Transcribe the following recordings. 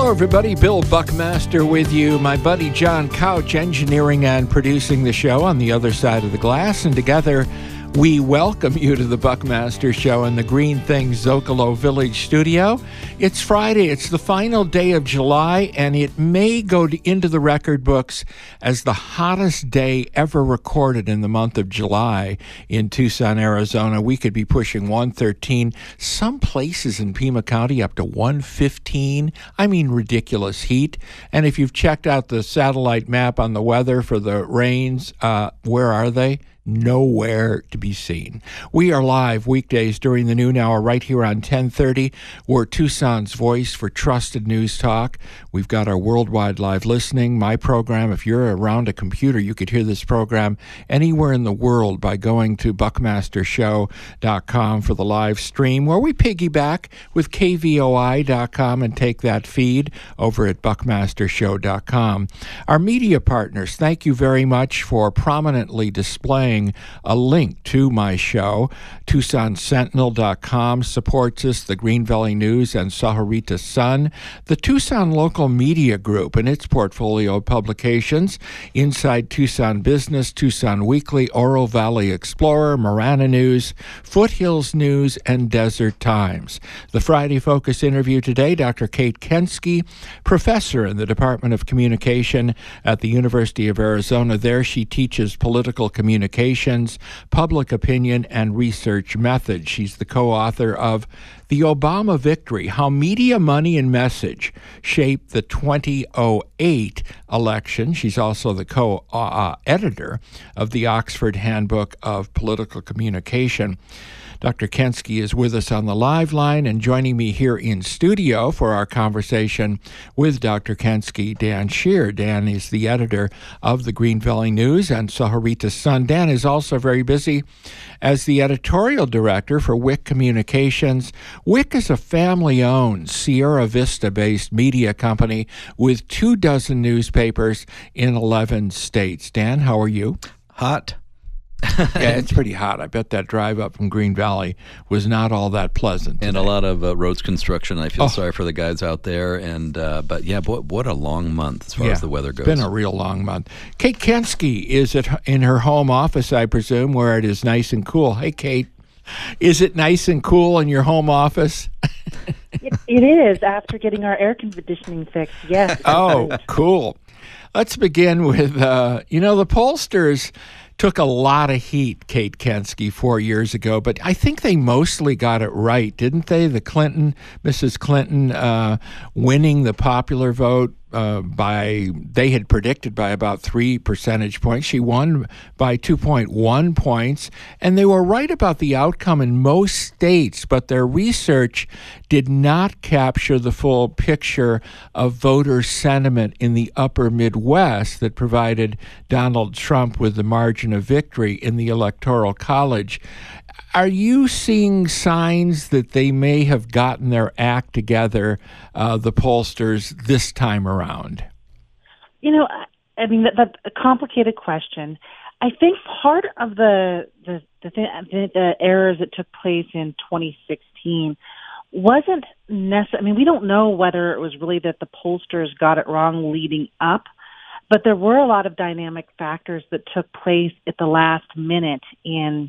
Hello, everybody. Bill Buckmaster with you. My buddy John Couch engineering and producing the show on the other side of the glass. And together, we welcome you to the Buckmaster Show in the Green Things Zocalo Village studio. It's Friday. It's the final day of July, and it may go into the record books as the hottest day ever recorded in the month of July in Tucson, Arizona. We could be pushing 113. Some places in Pima County up to 115. I mean, ridiculous heat. And if you've checked out the satellite map on the weather for the rains, where are they? Nowhere to be seen. We are live weekdays during the noon hour right here on 1030. We're Tucson's voice for trusted news talk. We've got our worldwide live listening. My program, if you're around a computer, you could hear this program anywhere in the world by going to buckmastershow.com for the live stream, where we piggyback with kvoi.com and take that feed over at buckmastershow.com. Our media partners, thank you very much for prominently displaying a link to my show. TucsonSentinel.com supports us, the Green Valley News and Sahuarita Sun, the Tucson Local Media Group and its portfolio of publications, Inside Tucson Business, Tucson Weekly, Oro Valley Explorer, Marana News, Foothills News, and Desert Times. The Friday Focus interview today, Dr. Kate Kensky, professor in the Department of Communication at the University of Arizona. There she teaches political communications, public opinion, and research methods. She's the co-author of The Obama Victory: How Media, Money, and Message Shaped the 2008 Election. She's also the co-editor of the Oxford Handbook of Political Communication. Dr. Kensky is with us on the live line, and joining me here in studio for our conversation with Dr. Kensky, Dan Shear. Dan is the editor of the Green Valley News and Sahuarita Sun. Dan is also very busy as the editorial director for WIC Communications. WIC is a family-owned Sierra Vista-based media company with 24 newspapers in 11 states. Dan, how are you? Hot. Yeah, it's pretty hot. I bet that drive up from Green Valley was not all that pleasant today. And a lot of roads construction. I feel sorry for the guys out there. And but yeah, what a long month as far as the weather goes. It's been a real long month. Kate Kensky is in her home office, I presume, where it is nice and cool. Hey, Kate, is it nice and cool in your home office? It is, after getting our air conditioning fixed, yes. Oh, cool. Let's begin with, the pollsters took a lot of heat, Kate Kensky, 4 years ago, but I think they mostly got it right, didn't they? Mrs. Clinton winning the popular vote they had predicted by about 3 percentage points. She won by 2.1 points, and they were right about the outcome in most states, but their research did not capture the full picture of voter sentiment in the upper Midwest that provided Donald Trump with the margin of victory in the Electoral College. Are you seeing signs that they may have gotten their act together, the pollsters, this time around? I mean, that's a complicated question. I think part of the errors that took place in 2016 wasn't necessarily, I mean, we don't know whether it was really that the pollsters got it wrong leading up, but there were a lot of dynamic factors that took place at the last minute in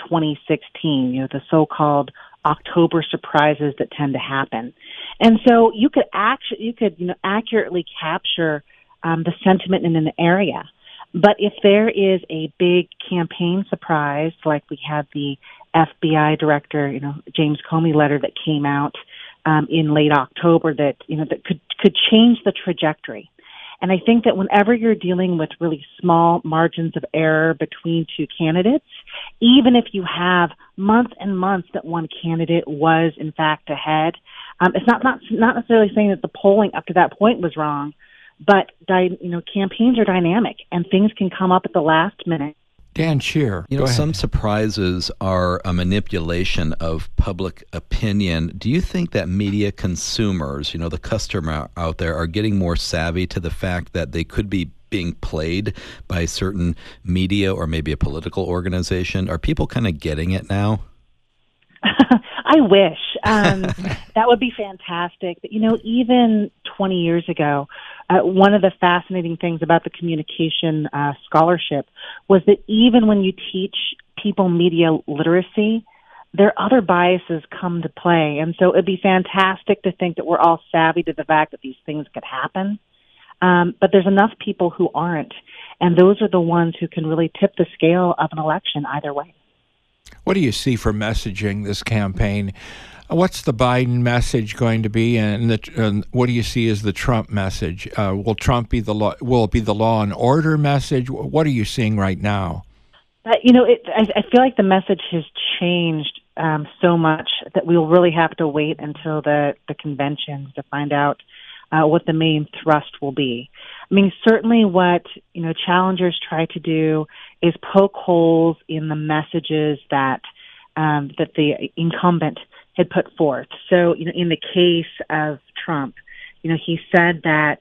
2016, the so-called October surprises that tend to happen. And so you could accurately capture the sentiment in an area. But if there is a big campaign surprise, like we had the FBI director, James Comey letter that came out in late October that could change the trajectory. And I think that whenever you're dealing with really small margins of error between two candidates, even if you have months and months that one candidate was in fact ahead, it's not necessarily saying that the polling up to that point was wrong, but campaigns are dynamic and things can come up at the last minute. Dan Shear. Some surprises are a manipulation of public opinion. Do you think that media consumers, the customer out there, are getting more savvy to the fact that they could be being played by certain media or maybe a political organization? Are people kind of getting it now? I wish. That would be fantastic. But, even 20 years ago, one of the fascinating things about the communication scholarship was that even when you teach people media literacy, their other biases come to play. And so it'd be fantastic to think that we're all savvy to the fact that these things could happen. But there's enough people who aren't. And those are the ones who can really tip the scale of an election either way. What do you see for messaging this campaign? What's the Biden message going to be, and what do you see as the Trump message? Will Trump be the law? Will it be the law and order message? What are you seeing right now? I feel like the message has changed so much that we'll really have to wait until the conventions to find out what the main thrust will be. I mean, certainly what challengers try to do is poke holes in the messages that the incumbent had put forth. So, in the case of Trump, he said that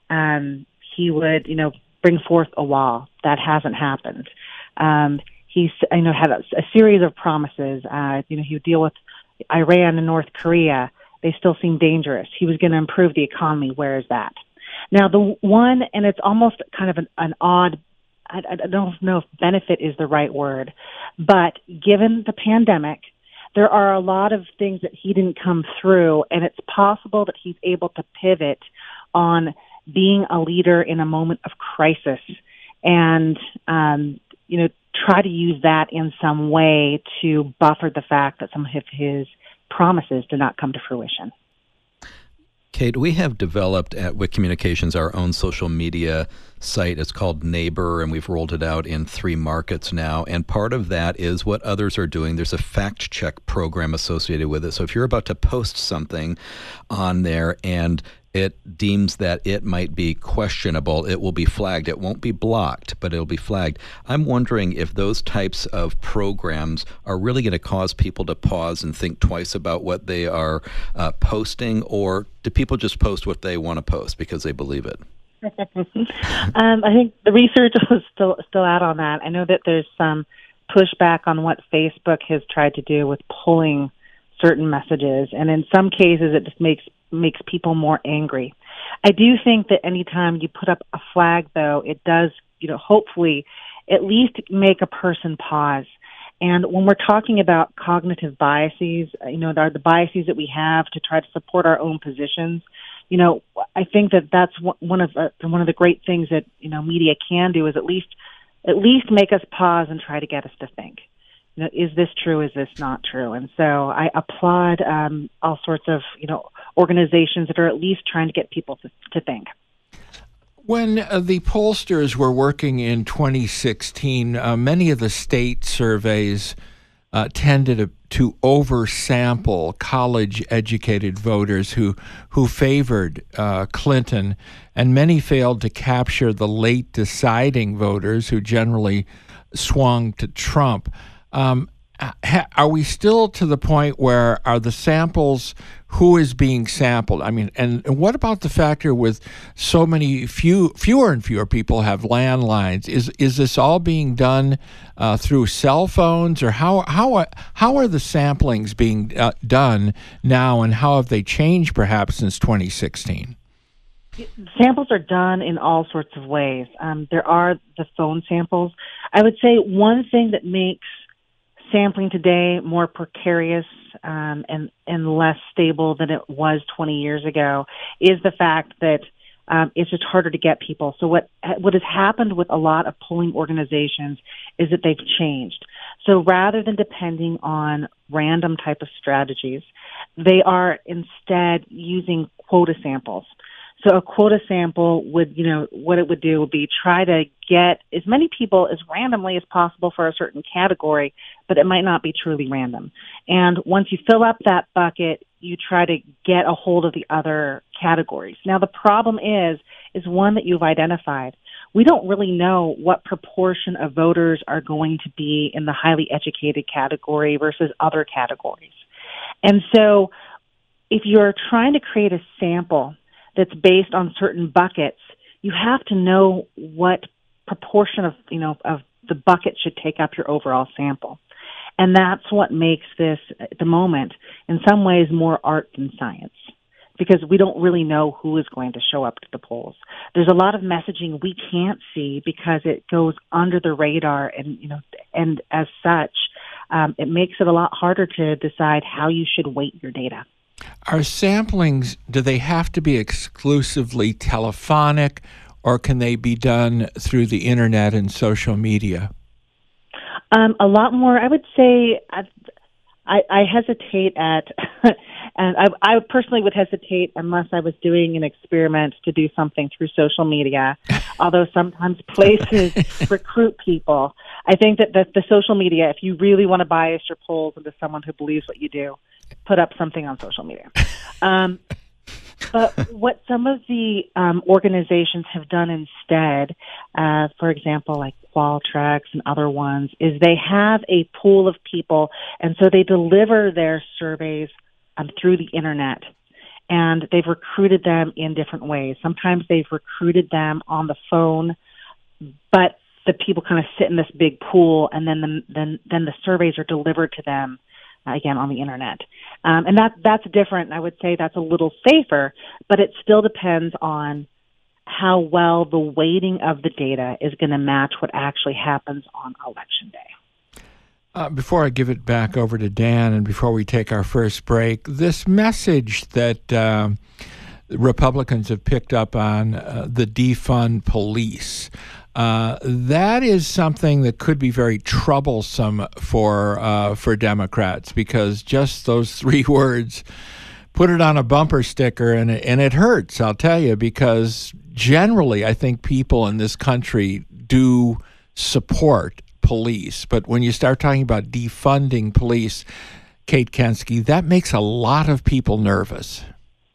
he would, bring forth a wall. That hasn't happened. He's, had a series of promises. He would deal with Iran and North Korea. They still seem dangerous. He was going to improve the economy. Where is that? Now, the one, and it's almost kind of an odd, I don't know if benefit is the right word, but given the pandemic, there are a lot of things that he didn't come through, and it's possible that he's able to pivot on being a leader in a moment of crisis and, try to use that in some way to buffer the fact that some of his promises did not come to fruition. Kate, we have developed at WIC Communications our own social media site. It's called Neighbor, and we've rolled it out in 3 markets now. And part of that is what others are doing. There's a fact check program associated with it. So if you're about to post something on there and it deems that it might be questionable, it will be flagged. It won't be blocked, but it'll be flagged. I'm wondering if those types of programs are really going to cause people to pause and think twice about what they are posting, or do people just post what they want to post because they believe it? I think the research is still out on that. I know that there's some pushback on what Facebook has tried to do with pulling certain messages, and in some cases it just makes people more angry. I do think that anytime you put up a flag, though, it does, hopefully at least make a person pause. And when we're talking about cognitive biases, the biases that we have to try to support our own positions, I think that that's one of the great things that media can do is at least make us pause and try to get us to think. Is this true? Is this not true? And so I applaud all sorts of organizations that are at least trying to get people to think. When the pollsters were working in 2016, many of the state surveys tended to oversample college-educated voters who favored Clinton, and many failed to capture the late deciding voters who generally swung to Trump. Are we still to the point where are the samples, who is being sampled? I mean, and what about the factor with so many fewer and fewer people have landlines? Is this all being done through cell phones, or how are the samplings being done now, and how have they changed perhaps since 2016? Samples are done in all sorts of ways. There are the phone samples. I would say one thing that makes sampling today more precarious and less stable than it was 20 years ago is the fact that it's just harder to get people. So what has happened with a lot of polling organizations is that they've changed. So rather than depending on random type of strategies, they are instead using quota samples. So a quota sample would, what it would do would be try to get as many people as randomly as possible for a certain category, but it might not be truly random. And once you fill up that bucket, you try to get a hold of the other categories. Now, the problem is one that you've identified. We don't really know what proportion of voters are going to be in the highly educated category versus other categories. And so if you're trying to create a sample that's based on certain buckets, you have to know what proportion of the bucket should take up your overall sample. And that's what makes this, at the moment, in some ways more art than science, because we don't really know who is going to show up to the polls. There's a lot of messaging we can't see because it goes under the radar, and as such, it makes it a lot harder to decide how you should weight your data. Are samplings, do they have to be exclusively telephonic, or can they be done through the internet and social media? A lot more, I would say. I hesitate at, and I personally would hesitate unless I was doing an experiment to do something through social media, although sometimes places recruit people. I think that the social media, if you really want to bias your polls into someone who believes what you do, put up something on social media. But what some of the organizations have done instead, for example, like Qualtrics and other ones, is they have a pool of people, and so they deliver their surveys through the internet, and they've recruited them in different ways. Sometimes they've recruited them on the phone, but the people kind of sit in this big pool, and then the surveys are delivered to them again on the internet. And that's different. I would say that's a little safer, but it still depends on how well the weighting of the data is going to match what actually happens on Election Day. Before I give it back over to Dan and before we take our first break, this message that Republicans have picked up on the defund police, that is something that could be very troublesome for Democrats, because just those three words, put it on a bumper sticker, and it hurts, I'll tell you, because generally I think people in this country do support police. But when you start talking about defunding police, Kate Kensky, that makes a lot of people nervous.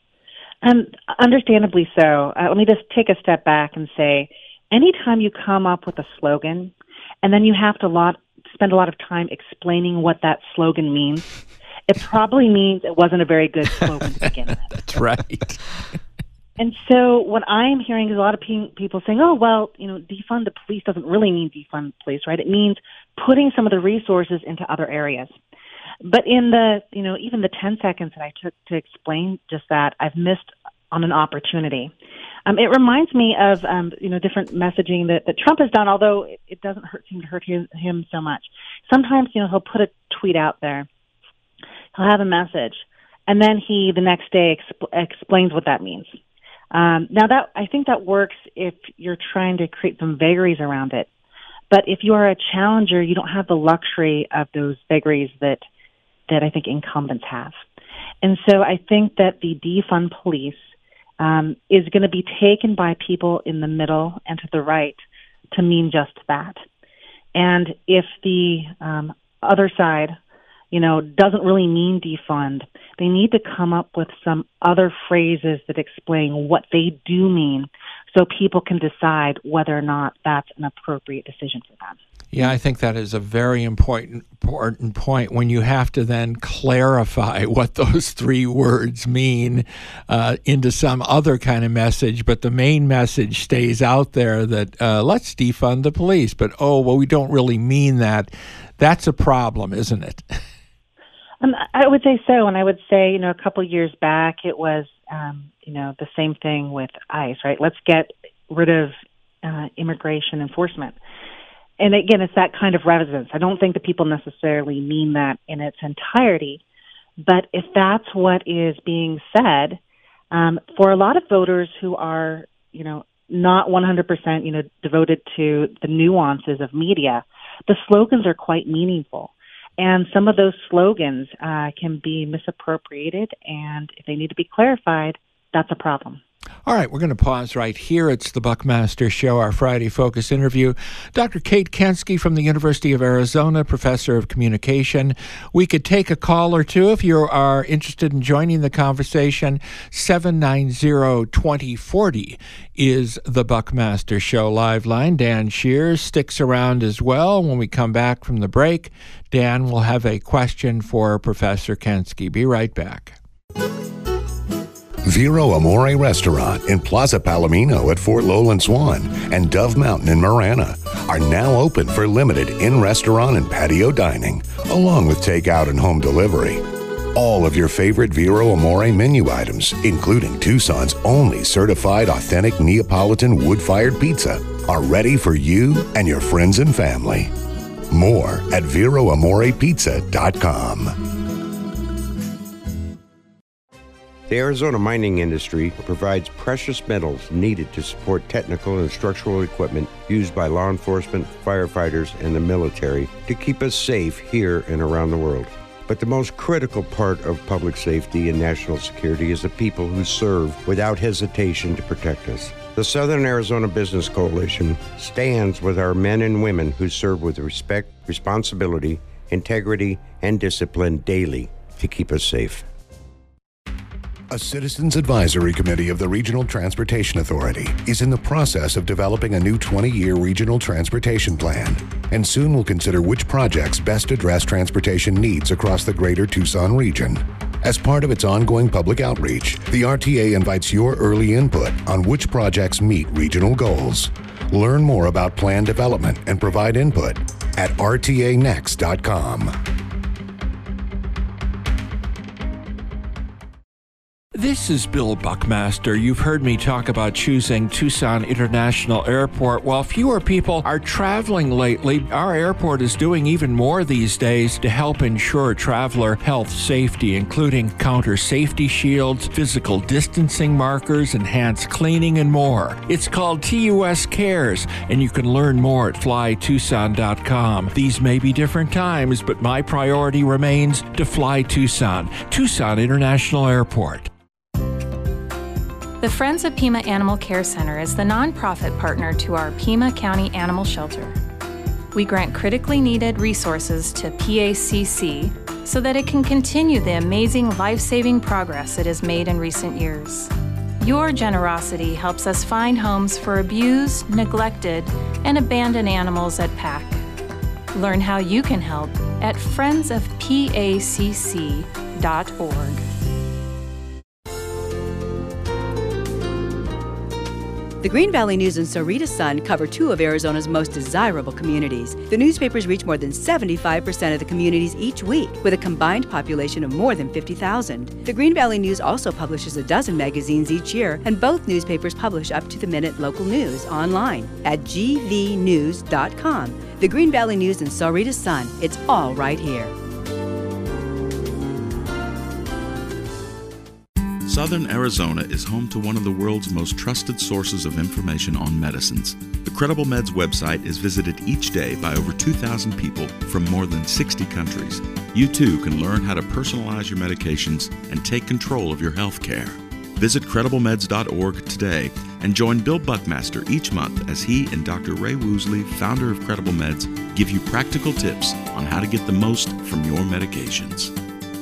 Understandably so. Let me just take a step back and say, anytime you come up with a slogan and then you have to spend a lot of time explaining what that slogan means, it probably means it wasn't a very good slogan to begin with. That's right. And so what I'm hearing is a lot of people saying, oh, well, defund the police doesn't really mean defund the police, right? It means putting some of the resources into other areas. But in the, even the 10 seconds that I took to explain just that, I've missed on an opportunity. It reminds me of, different messaging that Trump has done, although it doesn't seem to hurt him so much. Sometimes, he'll put a tweet out there. He'll have a message, and then he, the next day, explains what that means. Now, I think that works if you're trying to create some vagaries around it. But if you are a challenger, you don't have the luxury of those vagaries that I think incumbents have. And so I think that the defund police is going to be taken by people in the middle and to the right to mean just that. And if the other side, doesn't really mean defund, they need to come up with some other phrases that explain what they do mean so people can decide whether or not that's an appropriate decision for them. Yeah, I think that is a very important point when you have to then clarify what those three words mean into some other kind of message, but the main message stays out there that let's defund the police, but we don't really mean that. That's a problem, isn't it? I would say so, and I would say, a couple of years back it was, the same thing with ICE, right? Let's get rid of immigration enforcement. And again, it's that kind of resonance. I don't think that people necessarily mean that in its entirety, but if that's what is being said, for a lot of voters who are, not 100%, devoted to the nuances of media, the slogans are quite meaningful. And some of those slogans can be misappropriated, and if they need to be clarified, that's a problem. All right, we're going to pause right here. It's the Buckmaster Show, our Friday Focus interview. Dr. Kate Kensky from the University of Arizona, professor of communication. We could take a call or two if you are interested in joining the conversation. 790-2040 is the Buckmaster Show live line. Dan Shears sticks around as well. When we come back from the break, Dan will have a question for Professor Kensky. Be right back. Vero Amore Restaurant in Plaza Palomino at Fort Lowland Swan and Dove Mountain in Marana are now open for limited in-restaurant and patio dining. along with takeout and home delivery. All of your favorite Vero Amore menu items, including Tucson's only certified authentic Neapolitan wood-fired pizza, are ready for you and your friends and family. More at VeroAmorePizza.com. The Arizona mining industry provides precious metals needed to support technical and structural equipment used by law enforcement, firefighters, and the military to keep us safe here and around the world. But the most critical part of public safety and national security is the people who serve without hesitation to protect us. The Southern Arizona Business Coalition stands with our men and women who serve with respect, responsibility, integrity, and discipline daily to keep us safe. A Citizens Advisory Committee of the Regional Transportation Authority is in the process of developing a new 20-year regional transportation plan, and soon will consider which projects best address transportation needs across the greater Tucson region. As part of its ongoing public outreach, the RTA invites your early input on which projects meet regional goals. Learn more about plan development and provide input at rtanext.com. This is Bill Buckmaster. You've heard me talk about choosing Tucson International Airport. While fewer people are traveling lately, our airport is doing even more these days to help ensure traveler health safety, including counter safety shields, physical distancing markers, enhanced cleaning, and more. It's called TUS Cares, and you can learn more at flytucson.com. These may be different times, but my priority remains to fly Tucson. Tucson International Airport. The Friends of Pima Animal Care Center is the nonprofit partner to our Pima County Animal Shelter. We grant critically needed resources to PACC so that it can continue the amazing life-saving progress it has made in recent years. Your generosity helps us find homes for abused, neglected, and abandoned animals at PAC. Learn how you can help at friendsofpacc.org. The Green Valley News and Sahuarita Sun cover two of Arizona's most desirable communities. The newspapers reach more than 75% of the communities each week, with a combined population of more than 50,000. The Green Valley News also publishes a dozen magazines each year, and both newspapers publish up-to-the-minute local news online at gvnews.com. The Green Valley News and Sahuarita Sun, it's all right here. Southern Arizona is home to one of the world's most trusted sources of information on medicines. The Credible Meds website is visited each day by over 2,000 people from more than 60 countries. You too can learn how to personalize your medications and take control of your health care. Visit CredibleMeds.org today and join Bill Buckmaster each month as he and Dr. Ray Woosley, founder of Credible Meds, give you practical tips on how to get the most from your medications.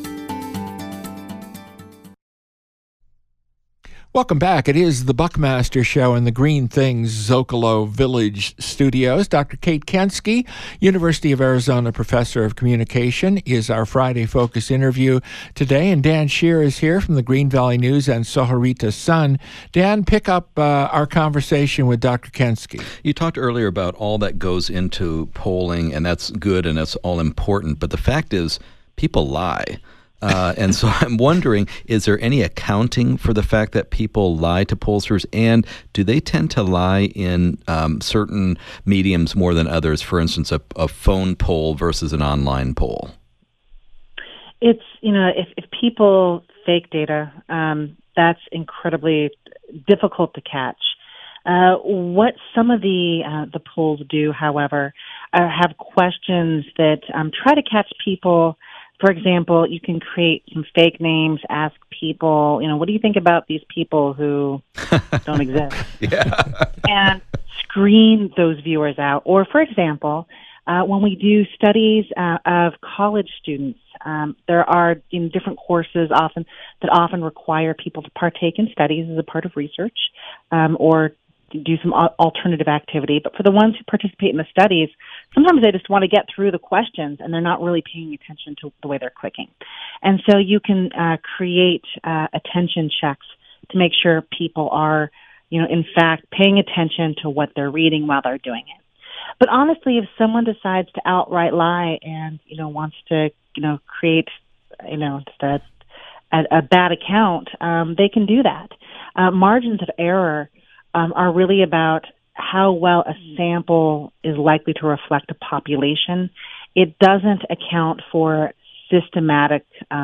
Welcome back. It is the Buckmaster Show in the Green Things Zocalo Village studios. Dr. Kate Kensky, University of Arizona Professor of Communication, is our Friday Focus interview today. And Dan Shear is here from the Green Valley News and Sahuarita Sun. Dan, pick up our conversation with Dr. Kensky. You talked earlier about all that goes into polling, and that's good and that's all important. But the fact is, people lie. And so I'm wondering, is there any accounting for the fact that people lie to pollsters? And do they tend to lie in certain mediums more than others? For instance, a phone poll versus an online poll? It's, if people fake data, that's incredibly difficult to catch. What some of the polls do, however, have questions that try to catch people. For example, you can create some fake names, ask people, what do you think about these people who don't exist? And screen those viewers out. Or, for example, when we do studies of college students, there are different courses that often require people to partake in studies as a part of research or do some alternative activity. But for the ones who participate in the studies, sometimes they just want to get through the questions and they're not really paying attention to the way they're clicking. And so you can create attention checks to make sure people are, in fact, paying attention to what they're reading while they're doing it. But honestly, if someone decides to outright lie and, wants to, create, just a bad account, they can do that. Margins of error are really about how well a sample is likely to reflect a population. It doesn't account for systematic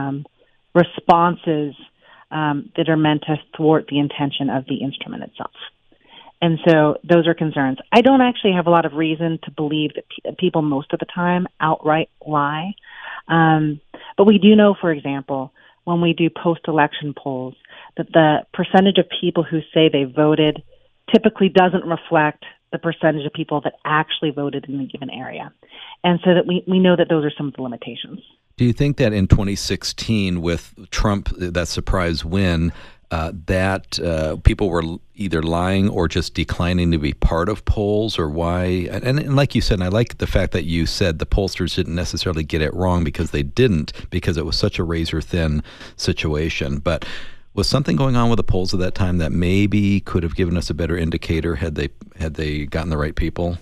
responses that are meant to thwart the intention of the instrument itself. And so those are concerns. I don't actually have a lot of reason to believe that people most of the time outright lie. But we do know, for example, when we do post-election polls, that the percentage of people who say they voted typically doesn't reflect the percentage of people that actually voted in a given area. And so that we know that those are some of the limitations. Do you think that in 2016, with Trump, that surprise win, that people were either lying or just declining to be part of polls, or why? And like you said, and I like the fact that you said the pollsters didn't necessarily get it wrong because they didn't, because it was such a razor-thin situation. But was something going on with the polls at that time that maybe could have given us a better indicator had they gotten the right people?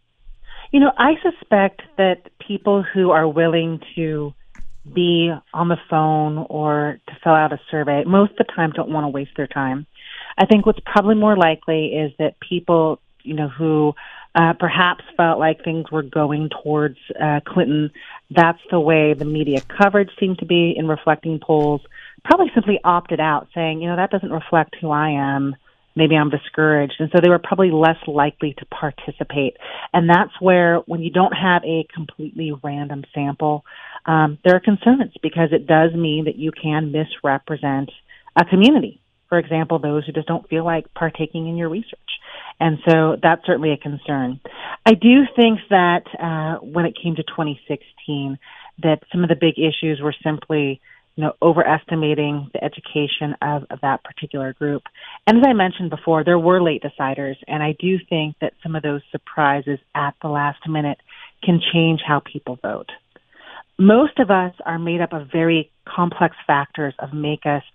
I suspect that people who are willing to be on the phone or to fill out a survey most of the time don't want to waste their time. I think what's probably more likely is that people, who perhaps felt like things were going towards Clinton, that's the way the media coverage seemed to be in reflecting polls, probably simply opted out, saying, that doesn't reflect who I am. Maybe I'm discouraged. And so they were probably less likely to participate. And that's where, when you don't have a completely random sample, there are concerns, because it does mean that you can misrepresent a community. For example, those who just don't feel like partaking in your research. And so that's certainly a concern. I do think that when it came to 2016, that some of the big issues were simply overestimating the education of that particular group. And as I mentioned before, there were late deciders, and I do think that some of those surprises at the last minute can change how people vote. Most of us are made up of very complex factors that make us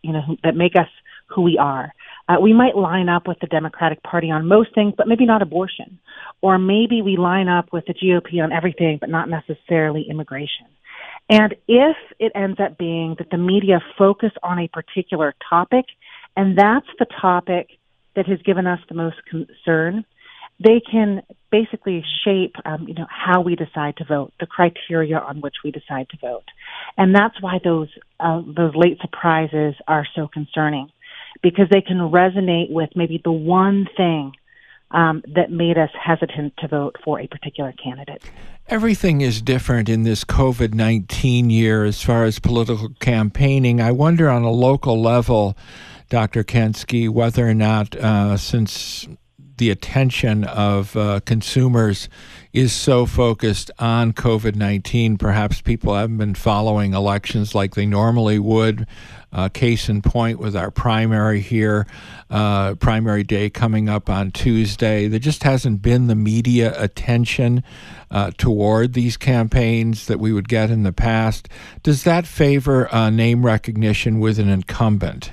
who we are. We might line up with the Democratic Party on most things, but maybe not abortion. Or maybe we line up with the GOP on everything, but not necessarily immigration. And if it ends up being that the media focus on a particular topic, and that's the topic that has given us the most concern, they can basically shape, how we decide to vote, the criteria on which we decide to vote. And that's why those late surprises are so concerning, because they can resonate with maybe the one thing that made us hesitant to vote for a particular candidate. Everything is different in this COVID-19 year as far as political campaigning. I wonder on a local level, Dr. Kensky, whether or not, since the attention of consumers is so focused on COVID-19, perhaps people haven't been following elections like they normally would. Case in point with our primary here, primary day coming up on Tuesday. There just hasn't been the media attention toward these campaigns that we would get in the past. Does that favor name recognition with an incumbent?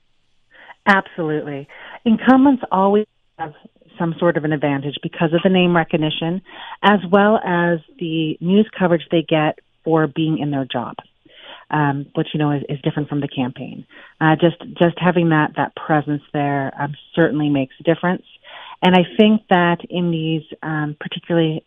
Absolutely. Incumbents always have some sort of an advantage because of the name recognition, as well as the news coverage they get for being in their job. Which is different from the campaign. Just having that presence there certainly makes a difference. And I think that in these particularly,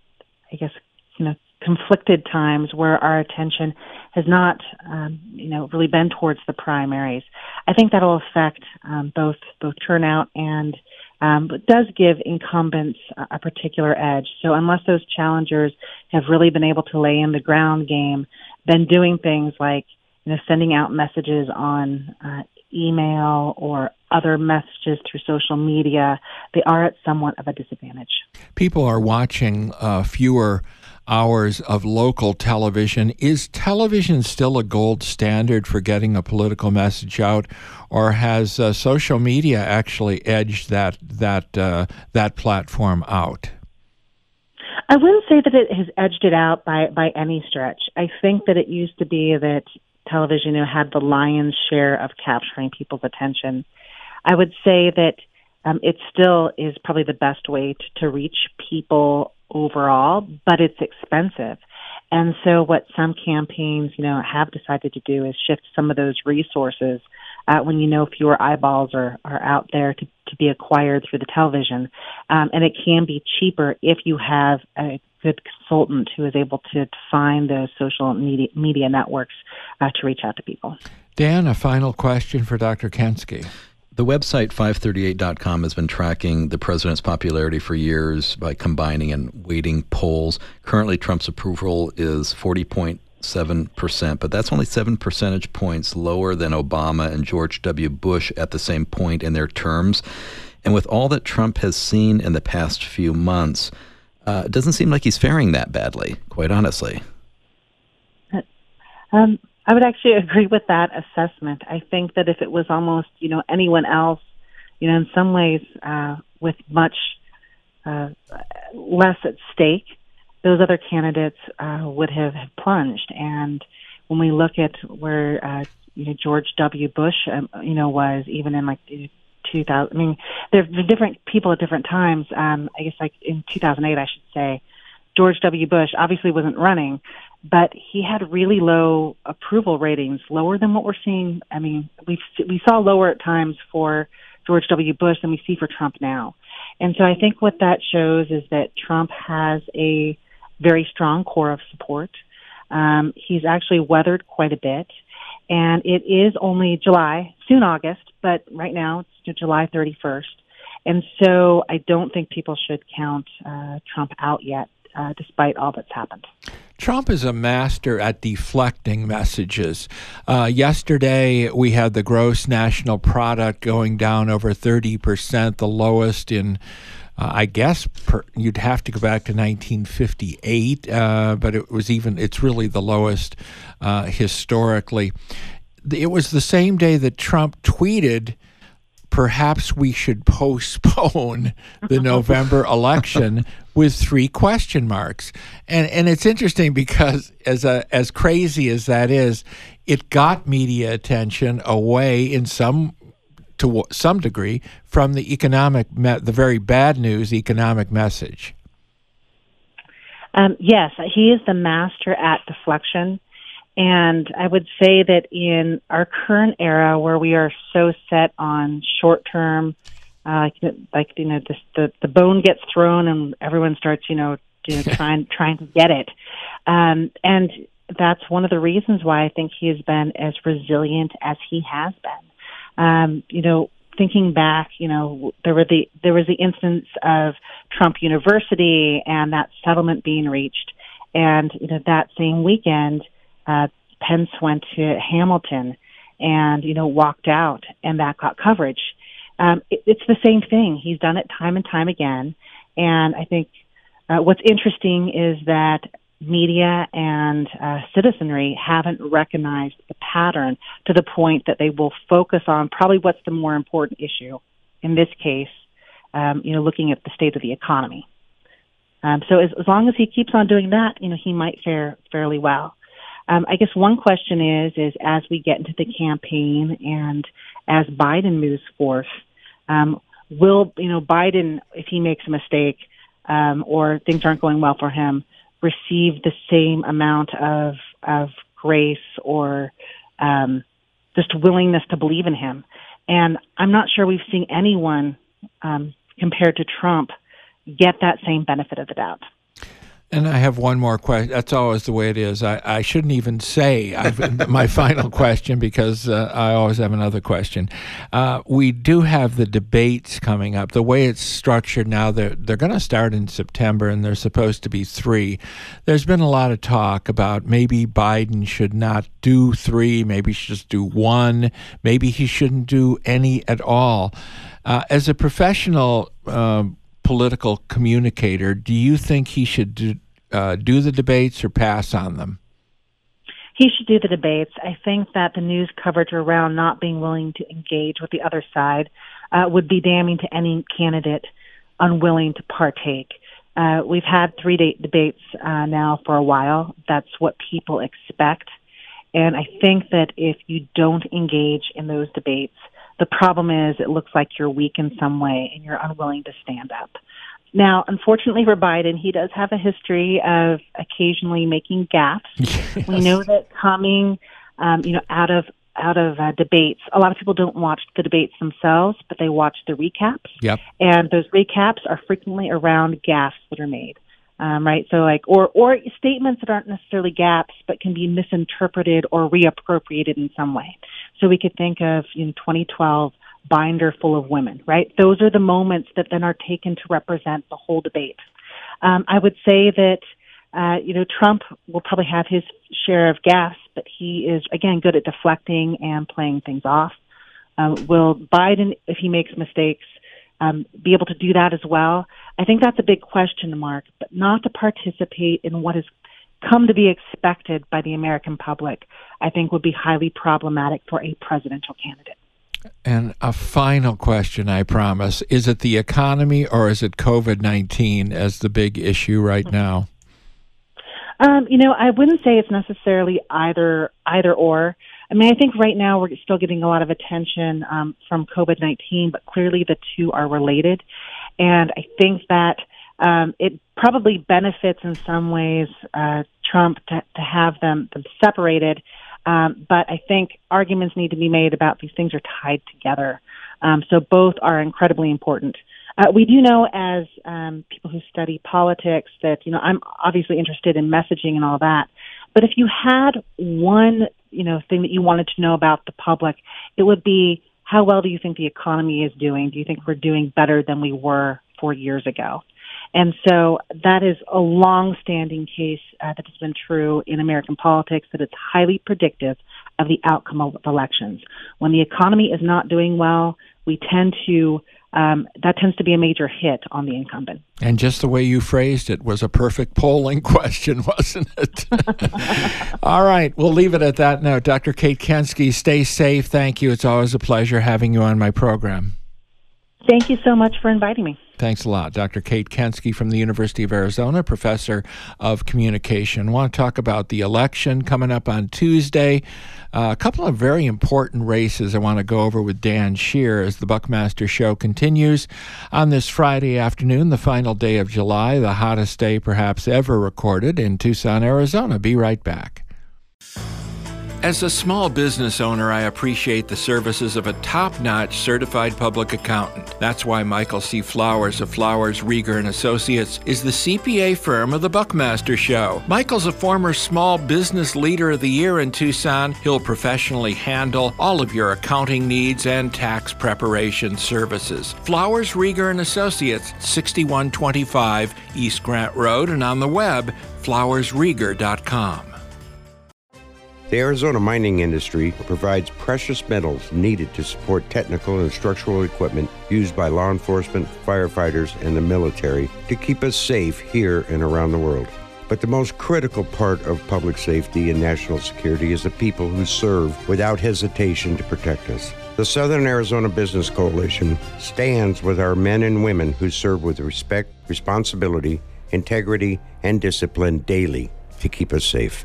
conflicted times where our attention has not, really been towards the primaries, I think that'll affect both turnout and but does give incumbents a particular edge. So unless those challengers have really been able to lay in the ground game, been doing things like sending out messages on email or other messages through social media, they are at somewhat of a disadvantage. People are watching fewer hours of local television. Is television still a gold standard for getting a political message out, or has social media actually edged that platform out? I wouldn't say that it has edged it out by any stretch. I think that it used to be that television had the lion's share of capturing people's attention. I would say that it still is probably the best way to reach people overall, but it's expensive. And so what some campaigns, have decided to do is shift some of those resources when fewer eyeballs are out there to be acquired through the television. And it can be cheaper if you have a good consultant who is able to find those social media networks to reach out to people. Dan, a final question for Dr. Kensky. The website 538.com has been tracking the president's popularity for years by combining and weighting polls. Currently, Trump's approval is 40.7%, but that's only 7 percentage points lower than Obama and George W. Bush at the same point in their terms. And with all that Trump has seen in the past few months, it doesn't seem like he's faring that badly, quite honestly. I would actually agree with that assessment. I think that if it was almost, anyone else, in some ways with much less at stake, those other candidates would have plunged. And when we look at where, George W. Bush, was even in 2000, there are different people at different times. I guess in 2008, I should say, George W. Bush obviously wasn't running, but he had really low approval ratings, lower than what we're seeing. We saw lower at times for George W. Bush than we see for Trump now. And so I think what that shows is that Trump has a very strong core of support. He's actually weathered quite a bit. And it is only July, soon August, but right now it's July 31st. And so I don't think people should count Trump out yet, despite all that's happened. Trump is a master at deflecting messages. Yesterday, we had the gross national product going down over 30%, the lowest in, you'd have to go back to 1958, but it's really the lowest historically. It was the same day that Trump tweeted, perhaps we should postpone the November election with 3 question marks. And it's interesting because as crazy as that is, it got media attention away to some degree from the the very bad news economic message. Yes, he is the master at deflection. And I would say that in our current era, where we are so set on short-term, the bone gets thrown and everyone starts, trying to get it, and that's one of the reasons why I think he has been as resilient as he has been. Thinking back, there was the instance of Trump University and that settlement being reached, and that same weekend. Pence went to Hamilton and, walked out, and that got coverage. It's the same thing. He's done it time and time again. And I think what's interesting is that media and citizenry haven't recognized the pattern to the point that they will focus on probably what's the more important issue. In this case, looking at the state of the economy. So as long as he keeps on doing that, he might fare fairly well. I guess one question is as we get into the campaign and as Biden moves forth, will Biden, if he makes a mistake or things aren't going well for him, receive the same amount of grace or just willingness to believe in him? And I'm not sure we've seen anyone compared to Trump get that same benefit of the doubt. And I have one more question. That's always the way it is. I shouldn't even say my final question because I always have another question. We do have the debates coming up. The way it's structured now, they're going to start in September, and there's supposed to be 3. There's been a lot of talk about maybe Biden should not do 3, maybe he should just do 1, maybe he shouldn't do any at all. As a professional political communicator, do you think he should do the debates or pass on them? He should do the debates. I think that the news coverage around not being willing to engage with the other side would be damning to any candidate unwilling to partake. We've had 3 debates now for a while. That's what people expect. And I think that if you don't engage in those debates, the problem is it looks like you're weak in some way and you're unwilling to stand up. Now, unfortunately for Biden, he does have a history of occasionally making gaffes. Yes. We know that coming, out of debates, a lot of people don't watch the debates themselves, but they watch the recaps. Yep. And those recaps are frequently around gaffes that are made, right? So or statements that aren't necessarily gaffes, but can be misinterpreted or reappropriated in some way. So we could think of, 2012, binder full of women, right? Those are the moments that then are taken to represent the whole debate. I would say that, Trump will probably have his share of gaffes, but he is, again, good at deflecting and playing things off. Will Biden, if he makes mistakes, be able to do that as well? I think that's a big question mark, but not to participate in what has come to be expected by the American public, I think would be highly problematic for a presidential candidate. And a final question, I promise. Is it the economy or is it COVID-19 as the big issue right now? I wouldn't say it's necessarily either or. I mean, I think right now we're still getting a lot of attention from COVID-19, but clearly the two are related. And I think that it probably benefits in some ways Trump to have them separated. But I think arguments need to be made about these things are tied together. So both are incredibly important. We do know as people who study politics that, I'm obviously interested in messaging and all that. But if you had one, thing that you wanted to know about the public, it would be how well do you think the economy is doing? Do you think we're doing better than we were 4 years ago? And so that is a long-standing case that has been true in American politics, that it's highly predictive of the outcome of elections. When the economy is not doing well, that tends to be a major hit on the incumbent. And just the way you phrased it was a perfect polling question, wasn't it? All right, we'll leave it at that note. Dr. Kate Kensky, stay safe. Thank you. It's always a pleasure having you on my program. Thank you so much for inviting me. Thanks a lot. Dr. Kate Kensky from the University of Arizona, professor of communication. I want to talk about the election coming up on Tuesday. A couple of very important races I want to go over with Dan Shear as the Buckmaster Show continues on this Friday afternoon, the final day of July, the hottest day perhaps ever recorded in Tucson, Arizona. Be right back. As a small business owner, I appreciate the services of a top-notch certified public accountant. That's why Michael C. Flowers of Flowers, Rieger & Associates is the CPA firm of the Buckmaster Show. Michael's a former Small Business Leader of the Year in Tucson. He'll professionally handle all of your accounting needs and tax preparation services. Flowers, Rieger & Associates, 6125 East Grant Road, and on the web, flowersrieger.com. The Arizona mining industry provides precious metals needed to support technical and structural equipment used by law enforcement, firefighters, and the military to keep us safe here and around the world. But the most critical part of public safety and national security is the people who serve without hesitation to protect us. The Southern Arizona Business Coalition stands with our men and women who serve with respect, responsibility, integrity, and discipline daily to keep us safe.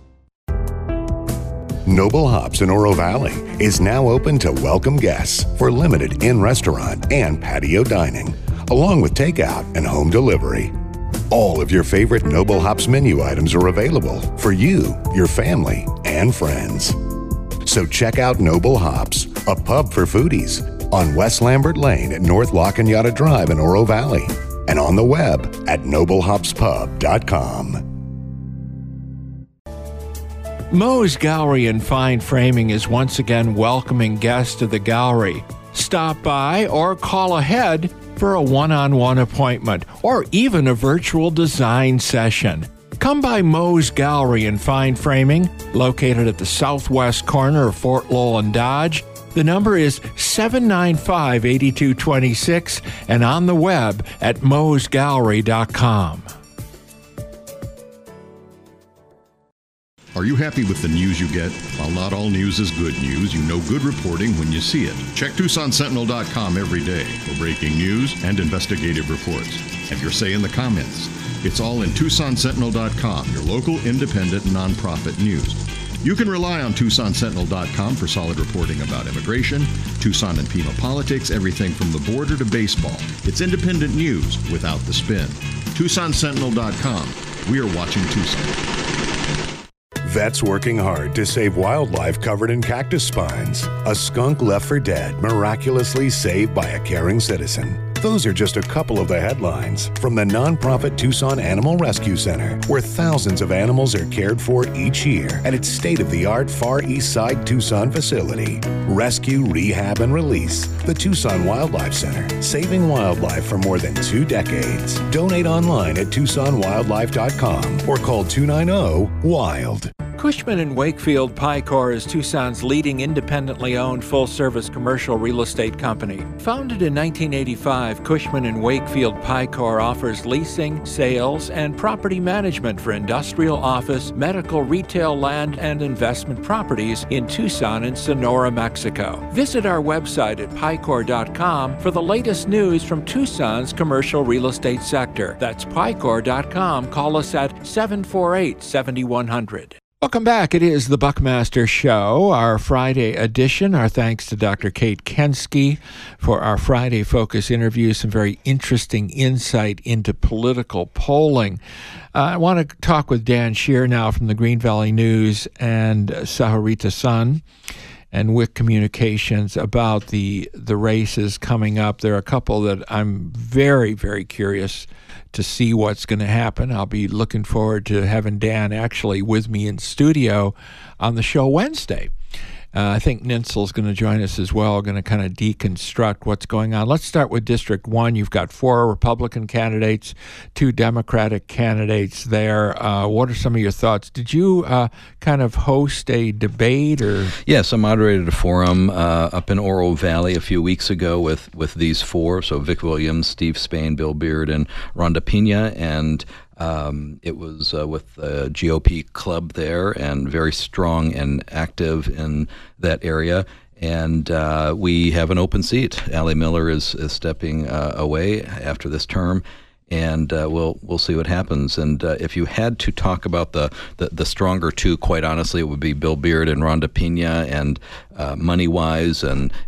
Noble Hops in Oro Valley is now open to welcome guests for limited in-restaurant and patio dining, along with takeout and home delivery. All of your favorite Noble Hops menu items are available for you, your family, and friends. So check out Noble Hops, a pub for foodies, on West Lambert Lane at North La Cañada Drive in Oro Valley, and on the web at noblehopspub.com. Moe's Gallery and Fine Framing is once again welcoming guests to the gallery. Stop by or call ahead for a one-on-one appointment or even a virtual design session. Come by Moe's Gallery and Fine Framing, located at the southwest corner of Fort Lowell and Dodge. The number is 795-8226 and on the web at moesgallery.com. Are you happy with the news you get? While not all news is good news, you know good reporting when you see it. Check TucsonSentinel.com every day for breaking news and investigative reports. Have your say in the comments. It's all in TucsonSentinel.com, your local independent nonprofit news. You can rely on TucsonSentinel.com for solid reporting about immigration, Tucson and Pima politics, everything from the border to baseball. It's independent news without the spin. TucsonSentinel.com. We are watching Tucson. Vets working hard to save wildlife covered in cactus spines. A skunk left for dead, miraculously saved by a caring citizen. Those are just a couple of the headlines from the nonprofit Tucson Animal Rescue Center, where thousands of animals are cared for each year at its state-of-the-art Far East Side Tucson facility. Rescue, rehab, and release. The Tucson Wildlife Center, saving wildlife for more than 2 decades. Donate online at TucsonWildlife.com or call 290-WILD. Cushman & Wakefield Picor is Tucson's leading independently owned full-service commercial real estate company. Founded in 1985, Cushman & Wakefield Picor offers leasing, sales, and property management for industrial, office, medical, retail, land, and investment properties in Tucson and Sonora, Mexico. Visit our website at picor.com for the latest news from Tucson's commercial real estate sector. That's picor.com. Call us at 748-7100. Welcome back. It is the Buckmaster Show, our Friday edition. Our thanks to Dr. Kate Kensky for our Friday Focus interview, some very interesting insight into political polling. I want to talk with Dan Shear now from the Green Valley News and Sahuarita Sun and WIC Communications about the races coming up. There are a couple that I'm very, very curious to see what's going to happen. I'll be looking forward to having Dan actually with me in studio on the show Wednesday. I think Ninsel's going to join us as well, going to kind of deconstruct what's going on. Let's start with District 1. You've got 4 Republican candidates, 2 Democratic candidates there. What are some of your thoughts? Did you kind of host a debate? Or? Yes, I moderated a forum up in Oro Valley a few weeks ago with these 4, so Vic Williams, Steve Spain, Bill Beard, and Rhonda Pena, and it was with the GOP club there and very strong and active in that area. And we have an open seat. Allie Miller is stepping away after this term. And we'll see what happens. And if you had to talk about the stronger 2, quite honestly, it would be Bill Beard and Rhonda Pena, and money-wise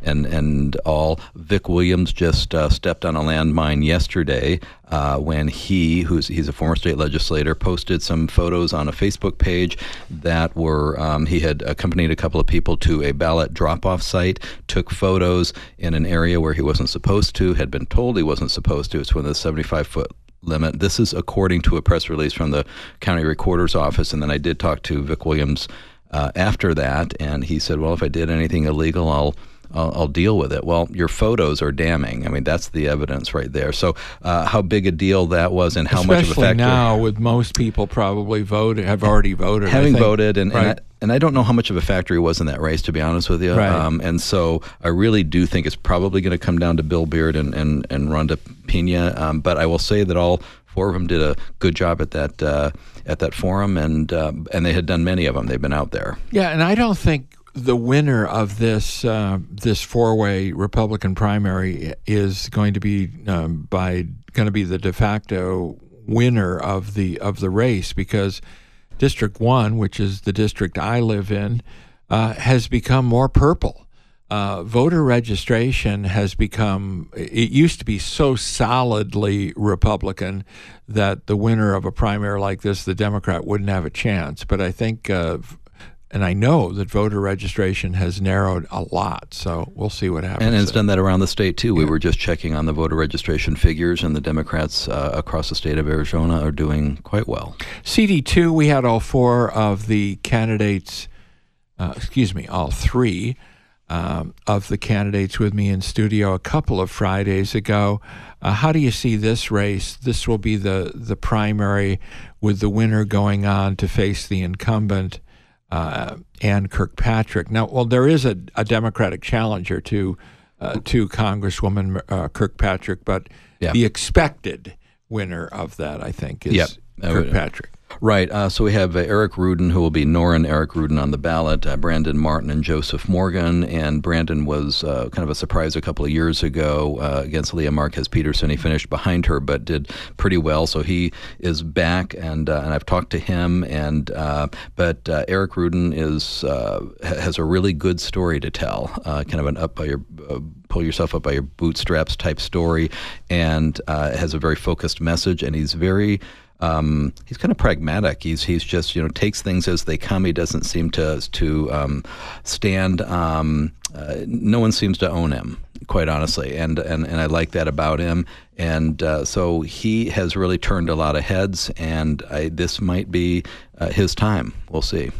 and all. Vic Williams just stepped on a landmine yesterday when he's a former state legislator, posted some photos on a Facebook page that were he had accompanied a couple of people to a ballot drop-off site, took photos in an area where he wasn't supposed to, had been told he wasn't supposed to. It's within the 75-foot limit. This is according to a press release from the county recorder's office. And then I did talk to Vic Williams after that, and he said, well, if I did anything illegal, I'll deal with it. Well, your photos are damning. I mean, that's the evidence right there. So how big a deal that was, and how much of a factor. Especially now, with most people probably have already voted. Having voted, and I don't know how much of a factor he was in that race, to be honest with you. Right. And so I really do think it's probably going to come down to Bill Beard and Rhonda Pena. But I will say that all 4 of them did a good job at that forum, and they had done many of them. They've been out there. Yeah, and I don't think the winner of this 4-way Republican primary is going to be the de facto winner of the race, because District 1, which is the district I live in, has become more purple. Voter registration has become, it used to be so solidly Republican that the winner of a primary like this, the Democrat, wouldn't have a chance. But I think, and I know that voter registration has narrowed a lot, so we'll see what happens. And it's done that around the state, too. We were just checking on the voter registration figures, and the Democrats across the state of Arizona are doing quite well. CD2, we had all 4 of the candidates, all 3 of the candidates with me in studio a couple of Fridays ago. How do you see this race? This will be the primary, with the winner going on to face the incumbent, Ann Kirkpatrick. Now, well, there is a Democratic challenger to Congresswoman Kirkpatrick, but the expected winner of that, I think, is Kirkpatrick. Right. So we have Eric Rudin, who will be Nora and Eric Rudin on the ballot, Brandon Martin and Joseph Morgan. And Brandon was kind of a surprise a couple of years ago against Leah Marquez Peterson. He finished behind her, but did pretty well. So he is back, and I've talked to him. But Eric Rudin has a really good story to tell, kind of an pull yourself up by your bootstraps type story, and has a very focused message, and he's kind of pragmatic. He's just takes things as they come. He doesn't seem to stand. No one seems to own him, quite honestly, and I like that about him. And so he has really turned a lot of heads, and this might be his time. We'll see.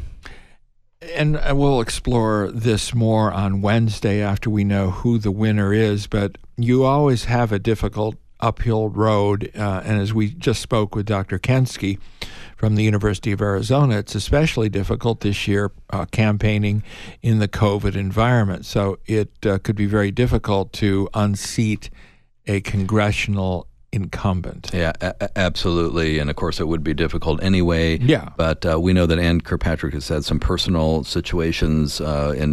And we'll explore this more on Wednesday after we know who the winner is. But you always have a difficult uphill road. And as we just spoke with Dr. Kensky from the University of Arizona, it's especially difficult this year campaigning in the COVID environment. So it could be very difficult to unseat a congressional incumbent. Yeah, absolutely. And of course, it would be difficult anyway. Yeah. But we know that Ann Kirkpatrick has had some personal situations,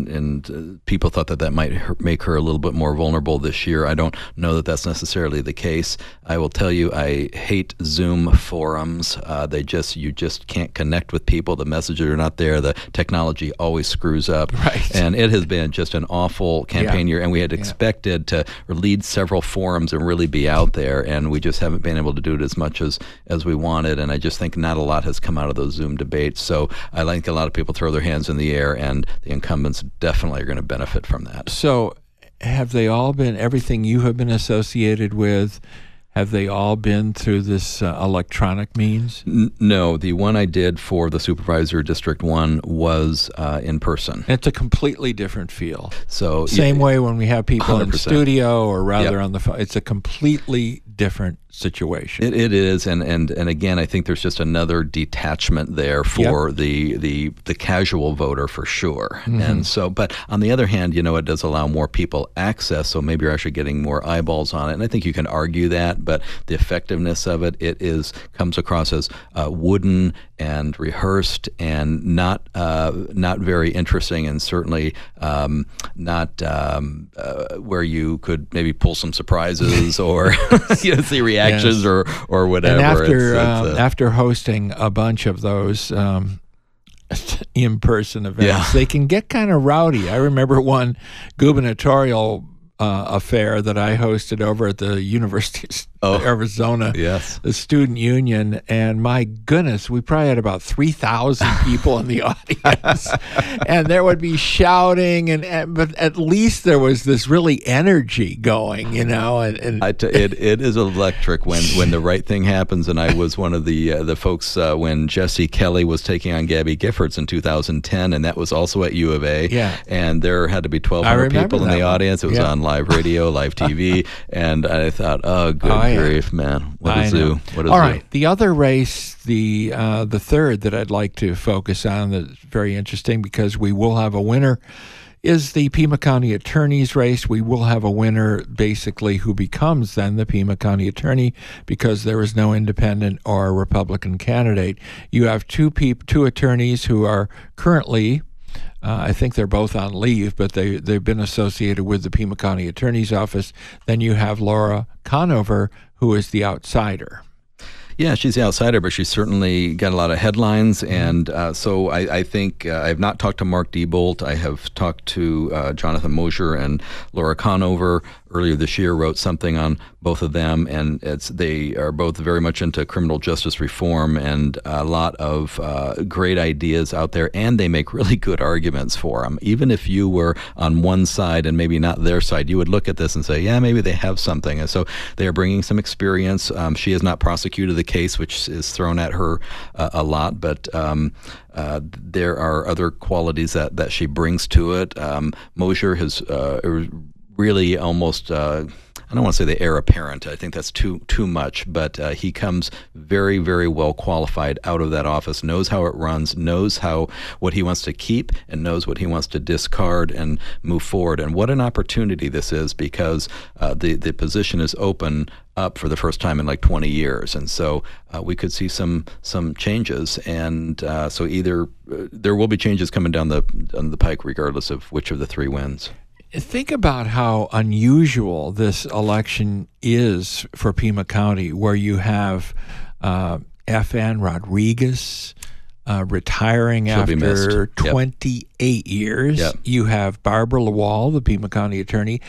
and people thought that might make her a little bit more vulnerable this year. I don't know that that's necessarily the case. I will tell you, I hate Zoom forums. You just can't connect with people. The messages are not there. The technology always screws up. Right. And it has been just an awful campaign year. And we had expected to lead several forums and really be out there. And we just haven't been able to do it as much as we wanted, and I just think not a lot has come out of those Zoom debates. So I think a lot of people throw their hands in the air, and the incumbents definitely are going to benefit from that. So have they all been, everything you have been associated with, have they all been through this electronic means? No, the one I did for the Supervisor District 1 was in person. It's a completely different feel. So same way when we have people 100%. in studio or rather on the phone. It's a completely different situation. It is, and again, I think there's just another detachment there for the casual voter for sure. Mm-hmm. And so, but on the other hand, it does allow more people access, so maybe you're actually getting more eyeballs on it. And I think you can argue that, but the effectiveness of it comes across as wooden and rehearsed and not very interesting, and certainly not where you could maybe pull some surprises or see reactions or whatever. And after hosting a bunch of those in-person events, they can get kind of rowdy. I remember one gubernatorial affair that I hosted over at the University of Arizona, the student union, and my goodness, we probably had about 3,000 people in the audience, and there would be shouting, but at least there was this really energy going, And it is electric when the right thing happens. And I was one of the folks when Jesse Kelly was taking on Gabby Giffords in 2010, and that was also at U of A. Yeah, and there had to be 1,200 people in the audience. It was on live radio, live TV, and I thought, oh, good grief, man! What a zoo! All right, the other race, the third that I'd like to focus on, that's very interesting because we will have a winner, is the Pima County Attorney's race. We will have a winner, basically, who becomes then the Pima County Attorney because there is no independent or Republican candidate. You have two attorneys who are currently, I think they're both on leave, but they've been associated with the Pima County Attorney's Office. Then you have Laura Conover, who is the outsider. Yeah, she's the outsider, but she's certainly got a lot of headlines. And so I think I have not talked to Mark Diebold. I have talked to Jonathan Mosier, and Laura Conover earlier this year wrote something on both of them. And they are both very much into criminal justice reform and a lot of great ideas out there. And they make really good arguments for them. Even if you were on one side and maybe not their side, you would look at this and say, yeah, maybe they have something. And so they are bringing some experience. She has not prosecuted the case, which is thrown at her a lot, but there are other qualities that she brings to it. Mosier has really almost I don't want to say the heir apparent. I think that's too much, but he comes very, very well qualified out of that office, knows how it runs, knows what he wants to keep, and knows what he wants to discard and move forward. And what an opportunity this is, because the position is open up for the first time in like 20 years. And so we could see some changes. And so either there will be changes coming down the pike regardless of which of the three wins. Think about how unusual this election is for Pima County, where you have F.N. Rodriguez retiring after 28 years. Yep. You have Barbara Lawal, the Pima County attorney,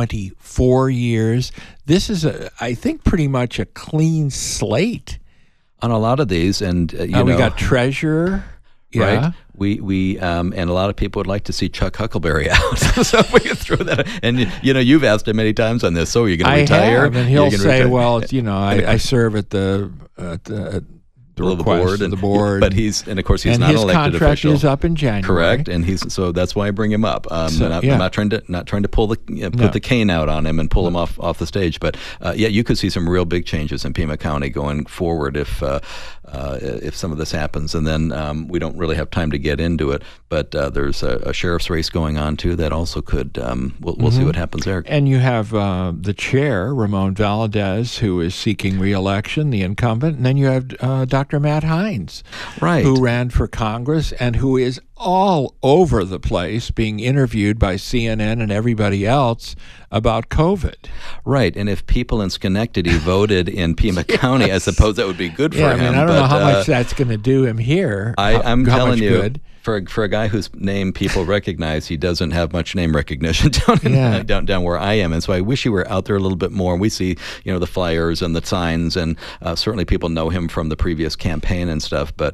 24 years. This is, I think, pretty much a clean slate on a lot of these. And we got treasurer. Yeah. Right. We and a lot of people would like to see Chuck Huckleberry out. So if we could throw that. And you've asked him many times on this. So are you going to retire? I have, and he'll say, "Well, it's, I serve at the request of the board." But he's not an elected official. And his contract is up in January. Correct, and so that's why I bring him up. I'm not trying to pull the cane out on him and pull him off the stage. But you could see some real big changes in Pima County going forward if some of this happens. And then we don't really have time to get into it, but there's a sheriff's race going on too that also could. We'll see what happens there. And you have the chair, Ramon Valadez, who is seeking re-election, the incumbent, and then you have Dr. Matt Hines, right, who ran for Congress and who is all over the place being interviewed by CNN and everybody else about COVID. Right, and if people in Schenectady voted in Pima County, I suppose that would be good for him. I don't know how much that's going to do him here. I'm telling you, good. For a guy whose name people recognize, he doesn't have much name recognition down where I am, and so I wish he were out there a little bit more. We see, the flyers and the signs, and certainly people know him from the previous campaign and stuff. But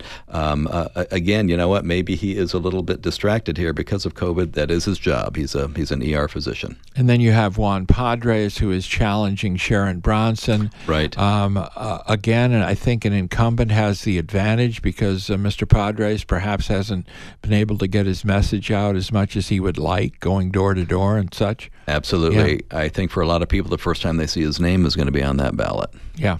again, you know what? Maybe he is a little bit distracted here because of COVID. That is his job. He's an ER physician. And then you have Juan Padres, who is challenging Sharon Bronson. Right. Again, and I think an incumbent has the advantage because Mr. Padres perhaps hasn't been able to get his message out as much as he would like, going door to door and such. Absolutely. Yeah. I think for a lot of people, the first time they see his name is going to be on that ballot. Yeah.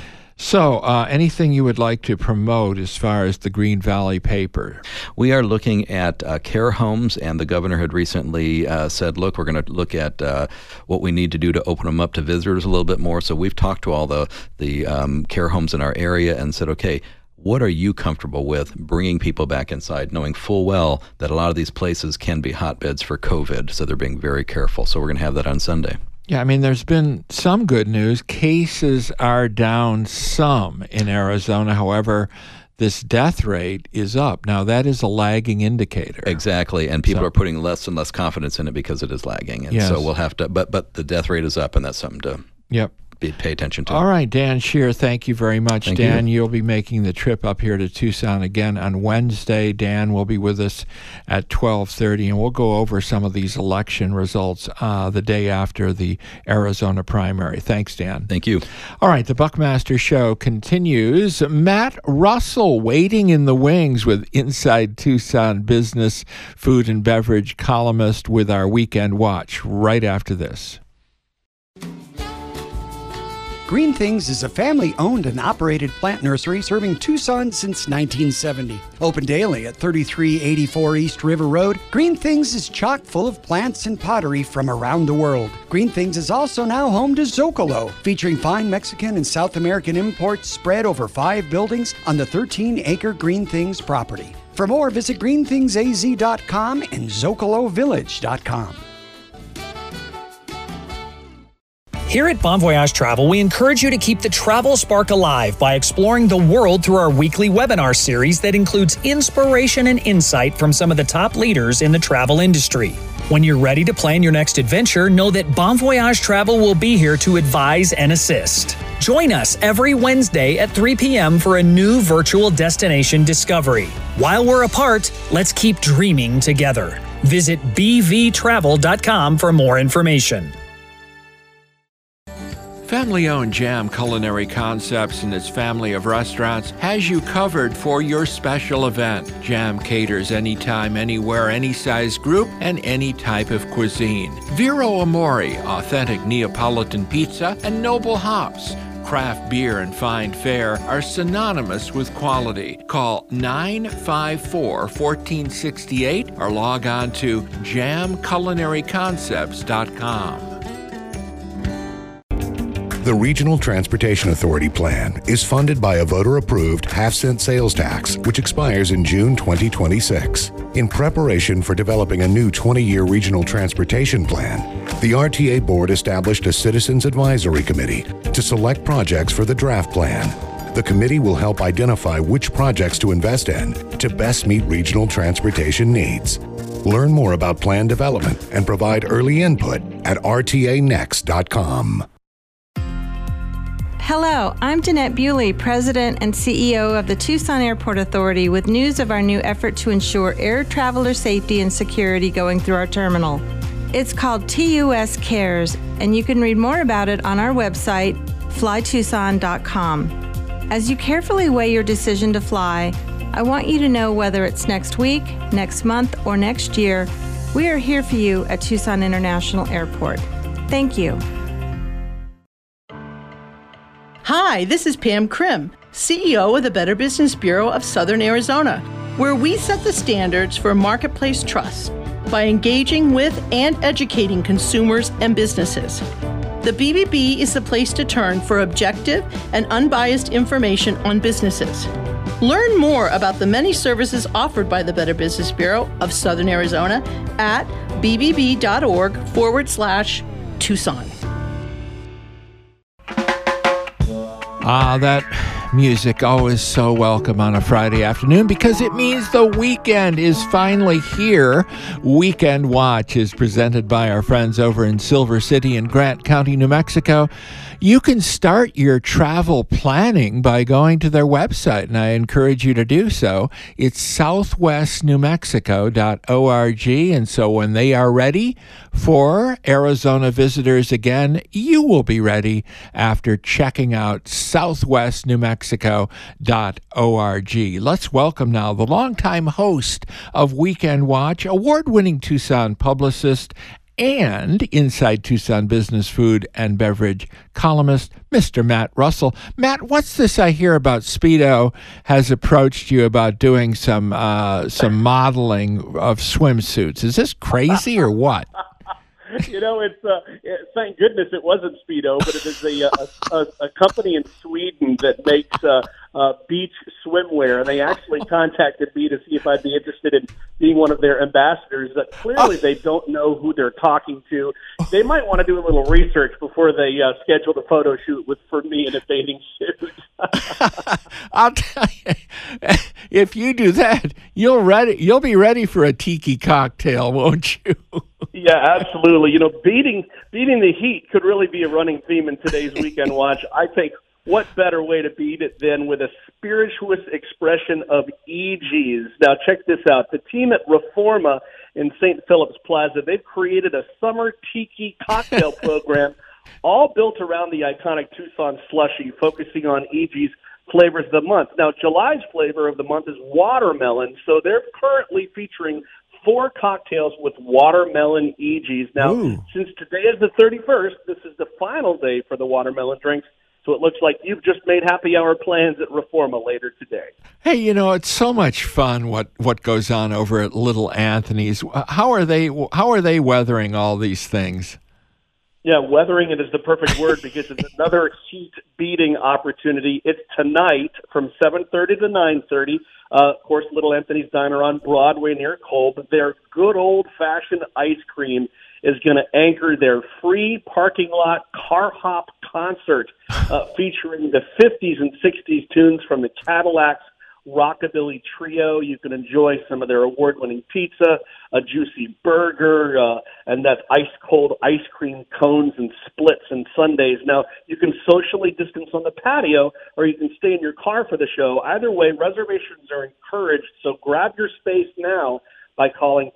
So anything you would like to promote as far as the Green Valley paper? We are looking at care homes, and the governor had recently said, look, we're going to look at what we need to do to open them up to visitors a little bit more. So we've talked to all the care homes in our area and said, okay, what are you comfortable with bringing people back inside, knowing full well that a lot of these places can be hotbeds for COVID, so they're being very careful. So we're going to have that on Sunday. Yeah, I mean, there's been some good news. Cases are down some in Arizona. However, this death rate is up. Now, that is a lagging indicator. Exactly, and people are putting less and less confidence in it because it is lagging. And so we'll have to, but the death rate is up, and that's something to pay attention to. All right, Dan Scheer, thank you very much. Thank Dan, you. You'll be making the trip up here to Tucson again on Wednesday. Dan will be with us at 12:30, and we'll go over some of these election results the day after the Arizona primary. Thanks, Dan. Thank you. All right, the Buckmaster Show continues. Matt Russell waiting in the wings with Inside Tucson Business, food and beverage columnist with our Weekend Watch right after this. Green Things is a family-owned and operated plant nursery serving Tucson since 1970. Open daily at 3384 East River Road, Green Things is chock full of plants and pottery from around the world. Green Things is also now home to Zocalo, featuring fine Mexican and South American imports spread over 5 buildings on the 13-acre Green Things property. For more, visit greenthingsaz.com and zocalovillage.com. Here at Bon Voyage Travel, we encourage you to keep the travel spark alive by exploring the world through our weekly webinar series that includes inspiration and insight from some of the top leaders in the travel industry. When you're ready to plan your next adventure, know that Bon Voyage Travel will be here to advise and assist. Join us every Wednesday at 3 p.m. for a new virtual destination discovery. While we're apart, let's keep dreaming together. Visit bvtravel.com for more information. Family-owned Jam Culinary Concepts and its family of restaurants has you covered for your special event. Jam caters anytime, anywhere, any size group, and any type of cuisine. Vero Amore, authentic Neapolitan pizza, and Noble Hops. Craft beer and fine fare are synonymous with quality. Call 954-1468 or log on to jamculinaryconcepts.com. The Regional Transportation Authority plan is funded by a voter-approved half-cent sales tax, which expires in June 2026. In preparation for developing a new 20-year regional transportation plan, the RTA Board established a Citizens Advisory Committee to select projects for the draft plan. The committee will help identify which projects to invest in to best meet regional transportation needs. Learn more about plan development and provide early input at rtanext.com. Hello, I'm Jeanette Bewley, President and CEO of the Tucson Airport Authority, with news of our new effort to ensure air traveler safety and security going through our terminal. It's called TUS Cares, and you can read more about it on our website, flytucson.com. As you carefully weigh your decision to fly, I want you to know whether it's next week, next month, or next year, we are here for you at Tucson International Airport. Thank you. Hi, this is Pam Krim, CEO of the Better Business Bureau of Southern Arizona, where we set the standards for marketplace trust by engaging with and educating consumers and businesses. The BBB is the place to turn for objective and unbiased information on businesses. Learn more about the many services offered by the Better Business Bureau of Southern Arizona at bbb.org/Tucson. That music always so welcome on a Friday afternoon because it means the weekend is finally here. Weekend Watch is presented by our friends over in Silver City and Grant County, New Mexico. You can start your travel planning by going to their website, and I encourage you to do so. It's southwestnewmexico.org, and so when they are ready for Arizona visitors again, you will be ready after checking out southwestnewmexico.org. Let's welcome now the longtime host of Weekend Watch, award-winning Tucson publicist, and Inside Tucson Business Food and Beverage columnist, Mr. Matt Russell. Matt, what's this I hear about Speedo has approached you about doing some modeling of swimsuits? Is this crazy or what? You know, it's thank goodness it wasn't Speedo, but it is a company in Sweden that makes beach swimwear, and they actually contacted me to see if I'd be interested in being one of their ambassadors. But clearly, they don't know who they're talking to. They might want to do a little research before they schedule the photo shoot for me in a bathing suit. I'll tell you, if you do that, you'll be ready for a tiki cocktail, won't you? Yeah, absolutely. You know, beating the heat could really be a running theme in today's Weekend Watch. I think what better way to beat it than with a spirituous expression of EGs. Now, check this out. The team at Reforma in St. Philip's Plaza, they've created a summer tiki cocktail program all built around the iconic Tucson slushie, focusing on EG's flavors of the month. Now, July's flavor of the month is watermelon, so they're currently featuring 4 cocktails with watermelon EGs. Now, since today is the 31st, this is the final day for the watermelon drinks, so it looks like you've just made happy hour plans at Reforma later today. Hey, you know, it's so much fun what goes on over at Little Anthony's. How are they weathering all these things? Yeah, weathering it is the perfect word because it's another heat-beating opportunity. It's tonight from 7:30 to 9:30. Of course, Little Anthony's Diner on Broadway near Kolb. Their good old-fashioned ice cream is going to anchor their free parking lot car hop concert featuring the 50s and 60s tunes from the Cadillacs Rockabilly Trio. You can enjoy some of their award-winning pizza, a juicy burger, and that ice-cold ice cream cones and splits and sundaes. Now, you can socially distance on the patio, or you can stay in your car for the show. Either way, reservations are encouraged, so grab your space now by calling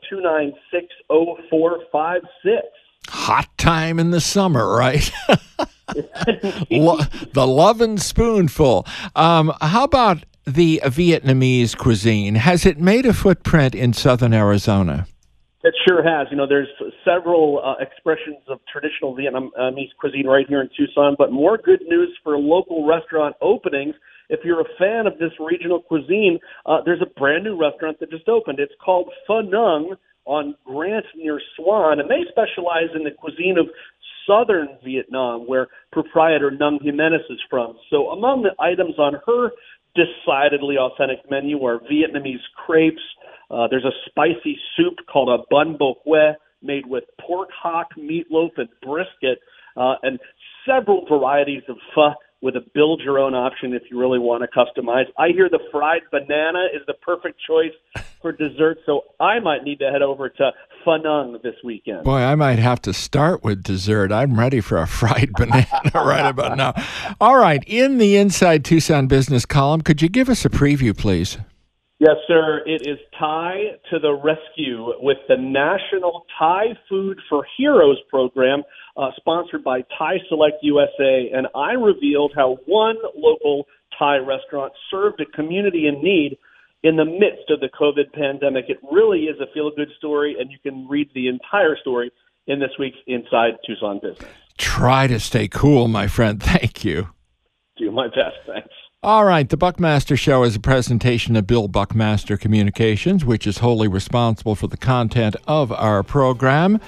296-0456. Hot time in the summer, right? The Lovin' Spoonful. How about the Vietnamese cuisine? Has it made a footprint in southern Arizona? It sure has. There's several expressions of traditional Vietnamese cuisine right here in Tucson, but more good news for local restaurant openings. If you're a fan of this regional cuisine, there's a brand new restaurant that just opened. It's called Pho Nung on Grant near Swan, and they specialize in the cuisine of southern Vietnam, where proprietor Nung Jimenez is from. So among the items on her decidedly authentic menu are Vietnamese crepes. There's a spicy soup called a bun bo que made with pork hock, meatloaf, and brisket, and several varieties of pho with a build-your-own option if you really want to customize. I hear the fried banana is the perfect choice for dessert, so I might need to head over to Pho Nung this weekend. Boy, I might have to start with dessert. I'm ready for a fried banana right about now. All right, in the Inside Tucson Business column, could you give us a preview, please? Yes, sir. It is Thai to the rescue with the National Thai Food for Heroes program, sponsored by Thai Select USA. And I revealed how one local Thai restaurant served a community in need in the midst of the COVID pandemic. It really is a feel-good story, and you can read the entire story in this week's Inside Tucson Business. Try to stay cool, my friend. Thank you. Do my best. Thanks. All right, the Buckmaster Show is a presentation of Bill Buckmaster Communications, which is wholly responsible for the content of our program.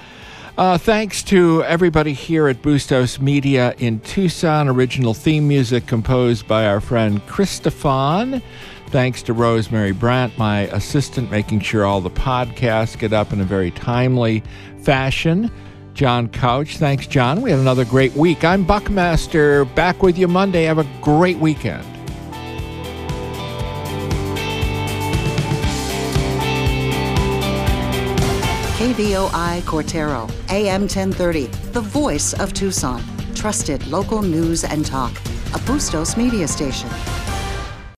Thanks to everybody here at Bustos Media in Tucson. Original theme music composed by our friend Christophan. Thanks to Rosemary Brandt, my assistant, making sure all the podcasts get up in a very timely fashion. John Couch. Thanks, John. We had another great week. I'm Buckmaster, back with you Monday. Have a great weekend. KVOI Cortero, AM 1030, the voice of Tucson. Trusted local news and talk. A Bustos media station.